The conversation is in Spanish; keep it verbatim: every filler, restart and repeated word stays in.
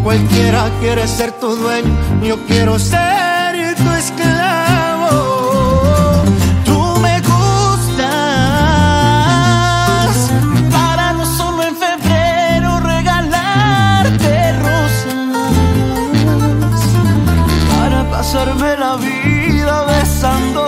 cualquiera quiere ser tu dueño, yo quiero ser tu esclavo. Tú me gustas para no solo en febrero regalarte rosas, para pasarme la vida besando